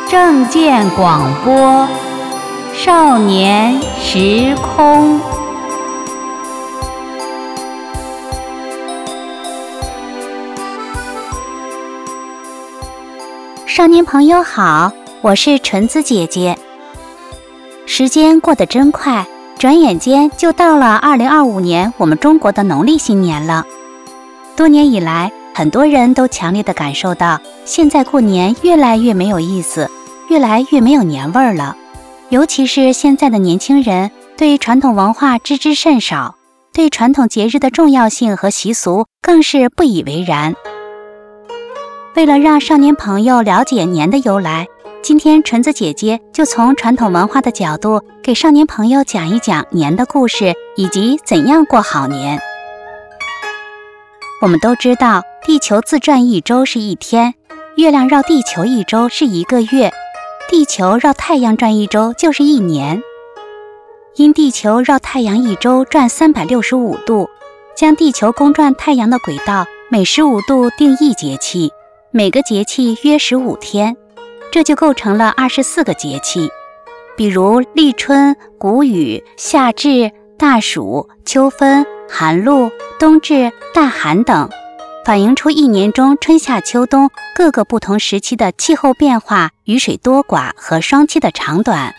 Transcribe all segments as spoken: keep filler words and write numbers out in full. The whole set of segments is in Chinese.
正见广播少年时空。少年朋友好，我是纯子姐姐。时间过得真快，转眼间就到了二零二五年我们中国的农历新年了。多年以来，很多人都强烈地感受到，现在过年越来越没有意思，越来越没有年味儿了。尤其是现在的年轻人，对传统文化知之甚少，对传统节日的重要性和习俗更是不以为然。为了让少年朋友了解年的由来，今天纯子姐姐就从传统文化的角度给少年朋友讲一讲年的故事，以及怎样过好年。我们都知道，地球自转一周是一天，月亮绕地球一周是一个月，地球绕太阳转一周就是一年。因地球绕太阳一周转三百六十五度，将地球公转太阳的轨道每十五度定一节气，每个节气约十五天，这就构成了二十四个节气。比如立春、谷雨、夏至、大暑、秋分、寒露、冬至、大寒等，反映出一年中春夏秋冬各个不同时期的气候变化、雨水多寡和霜期的长短。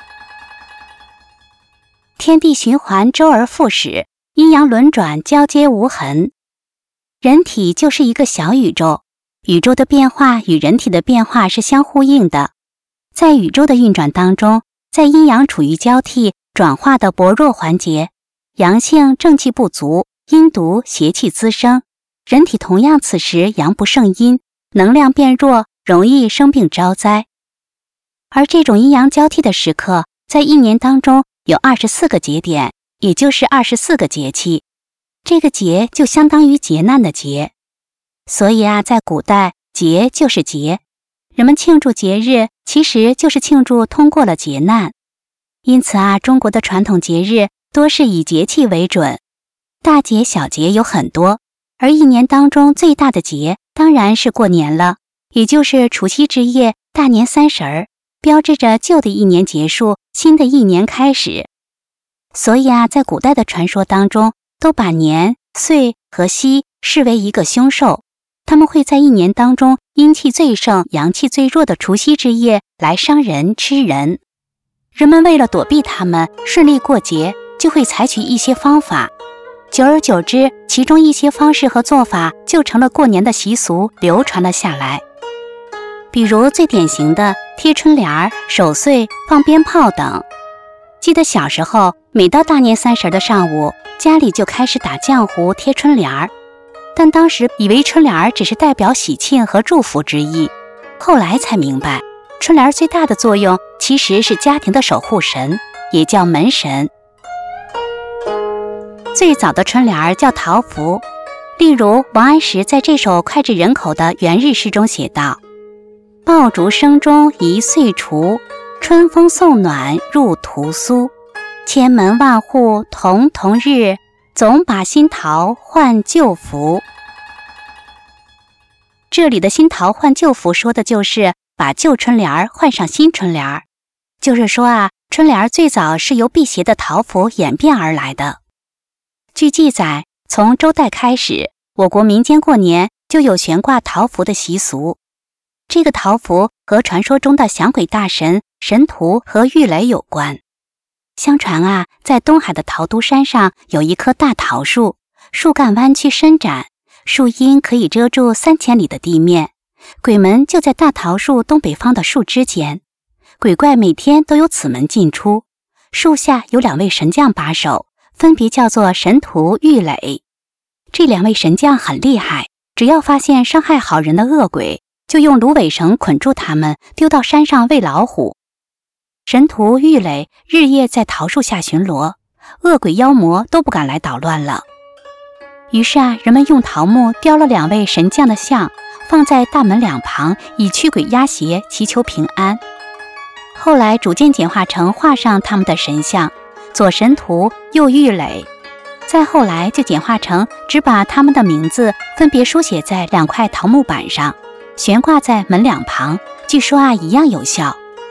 天地循环，周而复始，阴阳轮转，交接无痕。人体就是一个小宇宙，宇宙的变化与人体的变化是相呼应的。在宇宙的运转当中，在阴阳处于交替转化的薄弱环节，阳性正气不足，阴毒邪气滋生，人体同样此时阳不胜阴，能量变弱，容易生病招灾。而这种阴阳交替的时刻，在一年当中有二十四个节点，也就是二十四个节气。这个节就相当于劫难的劫。所以啊，在古代，节就是节，人们庆祝节日，其实就是庆祝通过了劫难。因此啊，中国的传统节日多是以节气为准，大节小节有很多，而一年当中最大的节当然是过年了，也就是除夕之夜，大年三十儿，标志着旧的一年结束，新的一年开始。所以啊，在古代的传说当中，都把年、岁和夕视为一个凶兽，他们会在一年当中阴气最盛、阳气最弱的除夕之夜来伤人、吃人。人们为了躲避他们，顺利过节，就会采取一些方法。久而久之，其中一些方式和做法就成了过年的习俗，流传了下来。比如最典型的贴春联、守岁、放鞭炮等。记得小时候，每到大年三十的上午，家里就开始打浆糊、贴春联，但当时以为春联只是代表喜庆和祝福之意，后来才明白，春联最大的作用其实是家庭的守护神，也叫门神。最早的春联叫桃符，例如王安石在这首脍炙人口的元日诗中写道：爆竹声中一岁除，春风送暖入屠苏，千门万户曈曈日，总把新桃换旧符。这里的新桃换旧符说的就是把旧春联换上新春联，就是说啊，春联最早是由辟邪的桃符演变而来的。据记载，从周代开始，我国民间过年就有悬挂桃符的习俗。这个桃符和传说中的降鬼大神神荼和郁垒有关。相传啊，在东海的桃都山上有一棵大桃树，树干弯曲伸展，树荫可以遮住三千里的地面，鬼门就在大桃树东北方的树枝间，鬼怪每天都由此门进出。树下有两位神将把守，分别叫做神荼、郁垒。这两位神将很厉害，只要发现伤害好人的恶鬼，就用芦苇绳捆住他们，丢到山上喂老虎。神荼、郁垒日夜在桃树下巡逻，恶鬼妖魔都不敢来捣乱了。于是啊，人们用桃木雕了两位神将的像，放在大门两旁，以驱鬼压邪，祈求平安。后来逐渐简化成画上他们的神像，左神荼，右郁垒。再后来就简化成只把他们的名字分别书写在两块桃木板上，悬挂在门两旁，据说啊一样有效。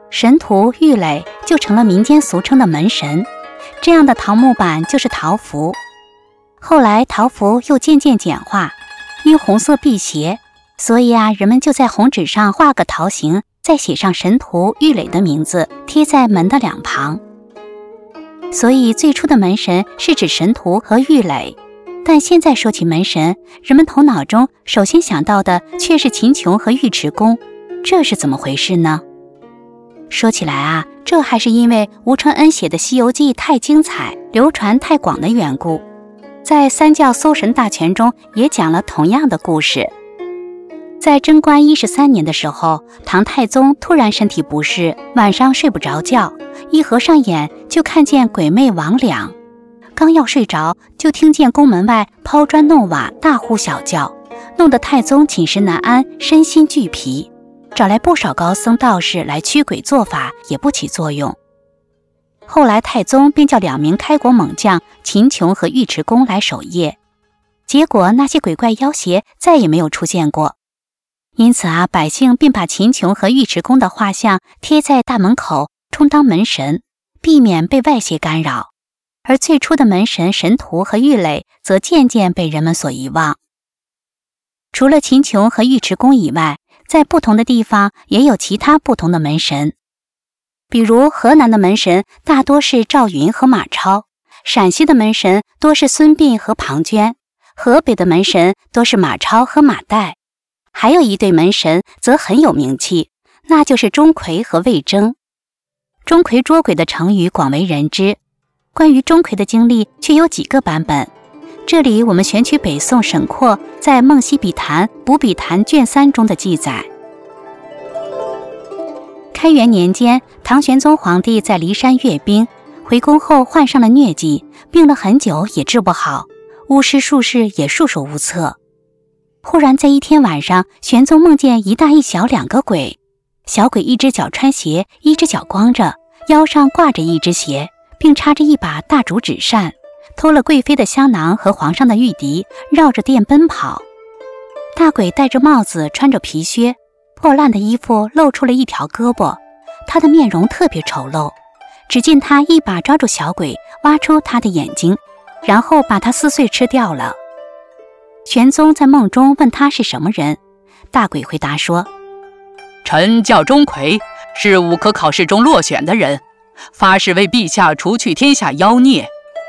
神荼、郁垒就成了民间俗称的门神。这样的桃木板就是桃符。后来桃符又渐渐简化，因红色辟邪，所以啊，人们就在红纸上画个桃形，再写上神荼、郁垒的名字，贴在门的两旁。所以最初的门神是指神荼和郁垒，但现在说起门神，人们头脑中首先想到的却是秦琼和尉迟恭，这是怎么回事呢？说起来啊，这还是因为吴承恩写的《西游记》太精彩，流传太广的缘故。在三教搜神大全中也讲了同样的故事。在贞观一十三年的时候，唐太宗突然身体不适，晚上睡不着觉，一合上眼就看见鬼魅魍魉。刚要睡着，就听见宫门外抛砖弄瓦，大呼小叫，弄得太宗寝食难安，身心俱疲。找来不少高僧道士来驱鬼做法，也不起作用。后来太宗便叫两名开国猛将秦琼和尉迟恭来守夜，结果那些鬼怪妖邪再也没有出现过。因此啊，百姓便把秦琼和尉迟恭的画像贴在大门口，充当门神，避免被外邪干扰。而最初的门神神荼和郁垒则渐渐被人们所遗忘。除了秦琼和尉迟恭以外，在不同的地方也有其他不同的门神。比如河南的门神大多是赵云和马超，陕西的门神多是孙膑和庞涓，河北的门神多是马超和马岱。还有一对门神则很有名气，那就是钟馗和魏征。钟馗捉鬼的成语广为人知，关于钟馗的经历却有几个版本。这里我们选取北宋沈括在《梦溪笔谈·补笔谈》卷三中的记载。开元年间，唐玄宗皇帝在骊山阅兵，回宫后患上了疟疾，病了很久也治不好，巫师术士也束手无策。忽然在一天晚上，玄宗梦见一大一小两个鬼，小鬼一只脚穿鞋，一只脚光着，腰上挂着一只鞋，并插着一把大竹纸扇，偷了贵妃的香囊和皇上的玉笛，绕着殿奔跑。大鬼戴着帽子，穿着皮靴，破烂的衣服露出了一条胳膊，他的面容特别丑陋。只见他一把抓住小鬼，挖出他的眼睛，然后把他撕碎吃掉了。玄宗在梦中问他是什么人，大鬼回答说： 臣叫钟馗，是武科考试中落选的人，发誓为陛下除去天下妖孽。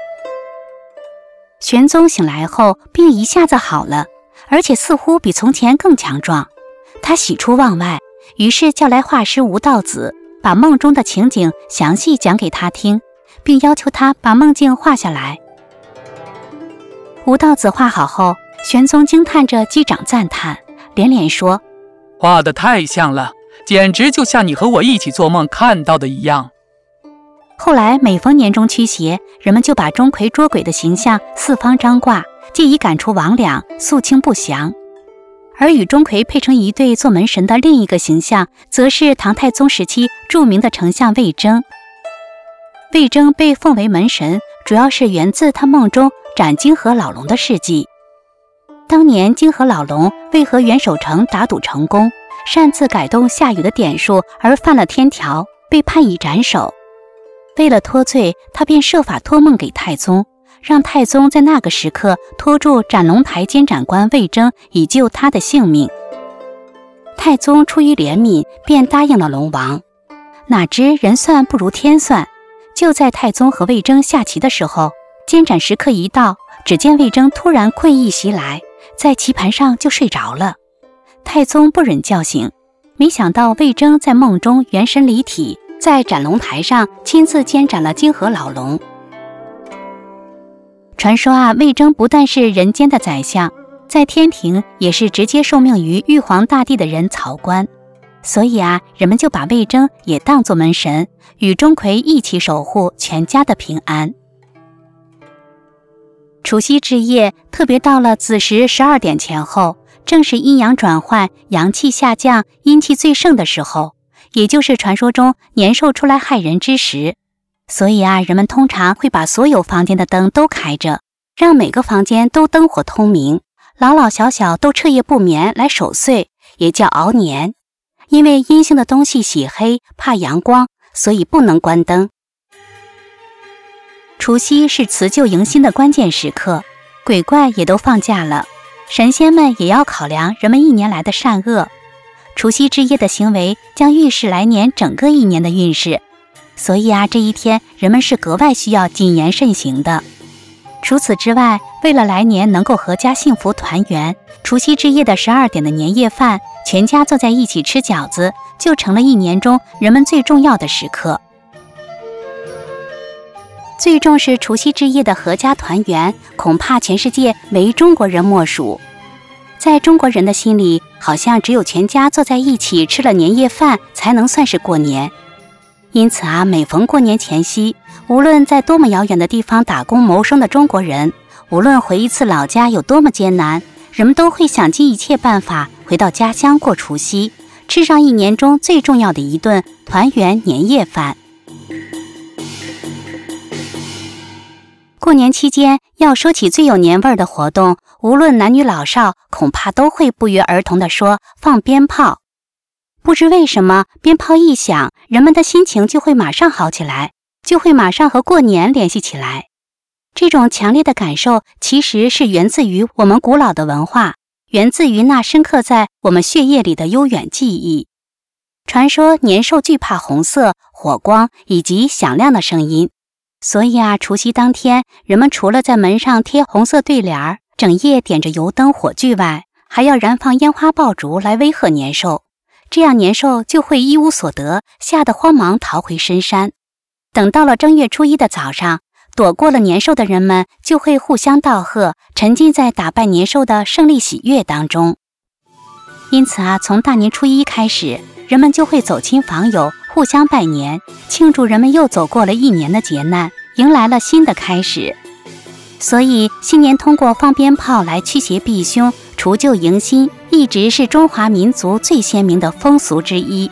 玄宗醒来后，病一下子好了，而且似乎比从前更强壮。他喜出望外，于是叫来画师吴道子，把梦中的情景详细讲给他听，并要求他把梦境画下来。吴道子画好后，玄宗惊叹着击掌赞叹，连连说： 画得太像了，简直就像你和我一起做梦看到的一样。 后来每逢年中驱邪，人们就把钟馗捉鬼的形象四方张挂，借以赶出魍魉，肃清不祥。而与钟馗配成一对做门神的另一个形象，则是唐太宗时期著名的丞相魏征。魏征被奉为门神，主要是源自他梦中斩泾河老龙的事迹。当年泾河老龙为和袁守诚打赌成功，擅自改动下雨的点数而犯了天条，被判以斩首。为了脱罪，他便设法托梦给太宗，让太宗在那个时刻拖住斩龙台监斩官魏征，以救他的性命。太宗出于怜悯，便答应了龙王。哪知人算不如天算，就在太宗和魏征下棋的时候，监斩时刻一到，只见魏征突然困意袭来，在棋盘上就睡着了。太宗不忍叫醒，没想到魏征在梦中元神离体，在斩龙台上亲自监斩了泾河老龙。传说啊，魏征不但是人间的宰相，在天庭也是直接受命于玉皇大帝的人曹官，所以啊，人们就把魏征也当作门神，与钟馗一起守护全家的平安。除夕之夜，特别到了子时十二点前后，正是阴阳转换、阳气下降、阴气最盛的时候，也就是传说中年兽出来害人之时。所以啊，人们通常会把所有房间的灯都开着，让每个房间都灯火通明，老老小小都彻夜不眠来守岁，也叫熬年。 因为阴性的东西洗黑，怕阳光，所以不能关灯。除夕是辞旧迎新的关键时刻，鬼怪也都放假了，神仙们也要考量人们一年来的善恶。除夕之夜的行为将预示来年整个一年的运势，所以啊，这一天人们是格外需要谨言慎行的。除此之外，为了来年能够阖家幸福团圆，除夕之夜的十二点的年夜饭，全家坐在一起吃饺子，就成了一年中人们最重要的时刻。最重视除夕之夜的阖家团圆，恐怕全世界唯中国人莫属。在中国人的心里，好像只有全家坐在一起吃了年夜饭，才能算是过年。因此啊，每逢过年前夕，无论在多么遥远的地方打工谋生的中国人，无论回一次老家有多么艰难，人们都会想尽一切办法回到家乡过除夕，吃上一年中最重要的一顿团圆年夜饭。过年期间要说起最有年味儿的活动，无论男女老少，恐怕都会不约而同地说放鞭炮。不知为什么，鞭炮一响，人们的心情就会马上好起来，就会马上和过年联系起来。这种强烈的感受其实是源自于我们古老的文化，源自于那深刻在我们血液里的悠远记忆。传说年兽惧怕红色、火光以及响亮的声音，所以啊，除夕当天，人们除了在门上贴红色对联，整夜点着油灯火炬外，还要燃放烟花爆竹来威吓年兽。这样年兽就会一无所得，吓得慌忙逃回深山。等到了正月初一的早上，躲过了年兽的人们就会互相道贺，沉浸在打败年兽的胜利喜悦当中。因此啊，从大年初一开始，人们就会走亲访友，互相拜年，庆祝人们又走过了一年的劫难，迎来了新的开始。所以新年通过放鞭炮来驱邪避凶、除旧迎新，一直是中华民族最鲜明的风俗之一。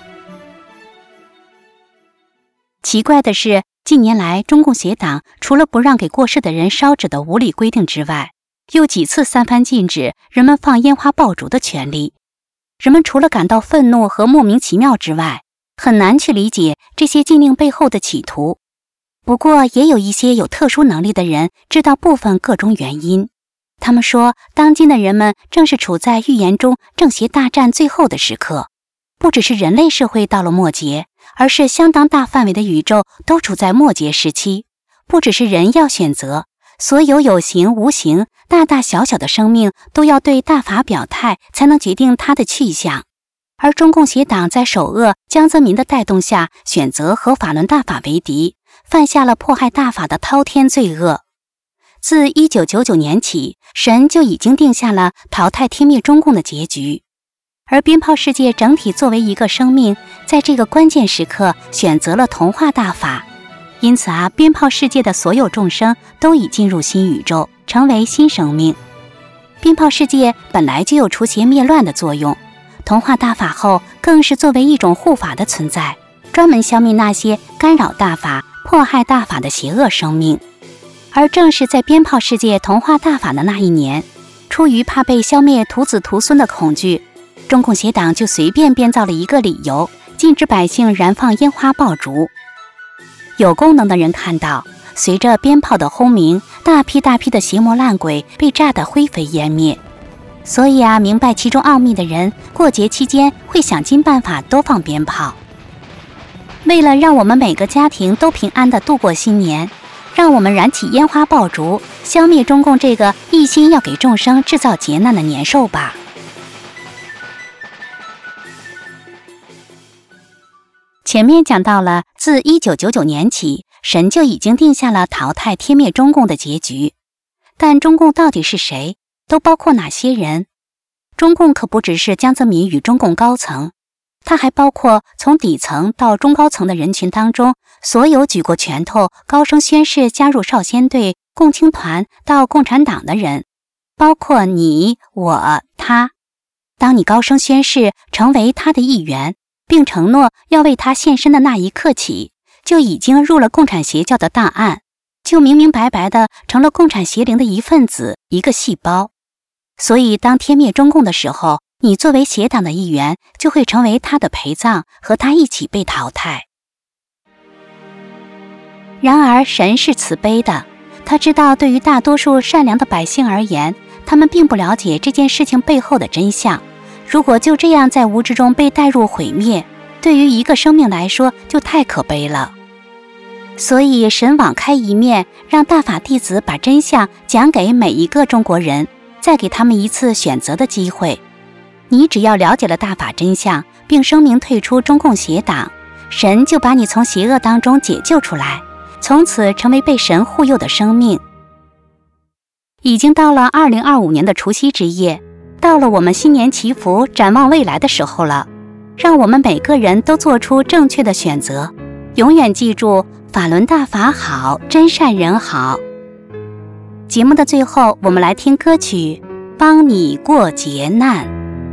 奇怪的是，近年来中共邪党除了不让给过世的人烧纸的无理规定之外，又几次三番禁止人们放烟花爆竹的权利。人们除了感到愤怒和莫名其妙之外，很难去理解这些禁令背后的企图。不过也有一些有特殊能力的人知道部分各种原因。他们说，当今的人们正是处在预言中正邪大战最后的时刻，不只是人类社会到了末节，而是相当大范围的宇宙都处在末节时期。不只是人要选择，所有有形无形、大大小小的生命都要对大法表态，才能决定它的去向。而中共邪党在首恶江泽民的带动下，选择和法轮大法为敌，犯下了迫害大法的滔天罪恶。自一九九九年起，神就已经定下了淘汰天灭中共的结局。而鞭炮世界整体作为一个生命，在这个关键时刻选择了同化大法。因此啊，鞭炮世界的所有众生都已进入新宇宙，成为新生命。鞭炮世界本来就有除邪灭乱的作用，同化大法后更是作为一种护法的存在，专门消灭那些干扰大法、迫害大法的邪恶生命。而正是在鞭炮世界同化大法的那一年，出于怕被消灭徒子徒孙的恐惧，中共邪党就随便编造了一个理由，禁止百姓燃放烟花爆竹。有功能的人看到，随着鞭炮的轰鸣，大批大批的邪魔烂鬼被炸得灰飞烟灭。所以啊，明白其中奥秘的人，过节期间会想尽办法多放鞭炮。为了让我们每个家庭都平安地度过新年，让我们燃起烟花爆竹，消灭中共这个一心要给众生制造劫难的年兽吧。前面讲到了，自一九九九年起，神就已经定下了淘汰天灭中共的结局。但中共到底是谁？都包括哪些人？中共可不只是江泽民与中共高层，它还包括从底层到中高层的人群当中，所有举过拳头、高声宣誓加入少先队、共青团到共产党的人，包括你、我、他。当你高声宣誓成为他的一员，并承诺要为他献身的那一刻起，就已经入了共产邪教的档案，就明明白白地成了共产邪灵的一份子、一个细胞。所以当天灭中共的时候， 你作为邪党的一员，就会成为他的陪葬，和他一起被淘汰。然而神是慈悲的，他知道对于大多数善良的百姓而言，他们并不了解这件事情背后的真相。如果就这样在无知中被带入毁灭，对于一个生命来说就太可悲了。所以神网开一面，让大法弟子把真相讲给每一个中国人，再给他们一次选择的机会。你只要了解了大法真相，并声明退出中共邪党，神就把你从邪恶当中解救出来，从此成为被神护佑的生命。已经到了二零二五年的除夕之夜，到了我们新年祈福展望未来的时候了。让我们每个人都做出正确的选择，永远记住法轮大法好，真善人好。节目的最后，我们来听歌曲《帮你过劫难》。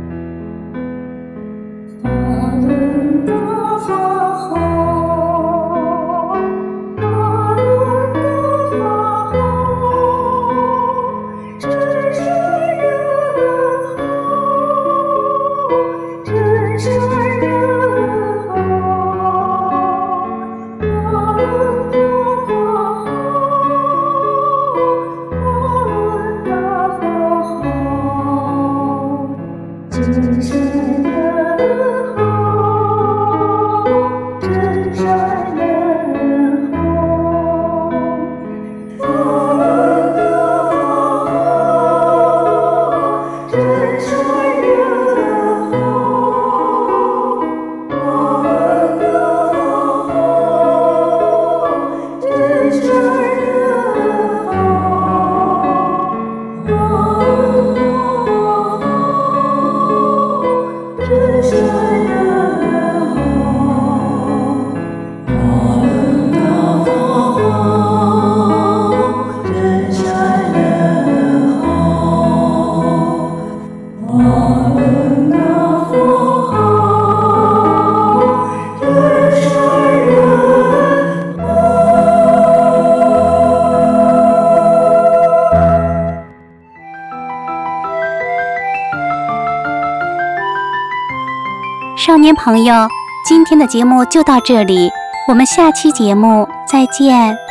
少年朋友，今天的节目就到这里，我们下期节目再见。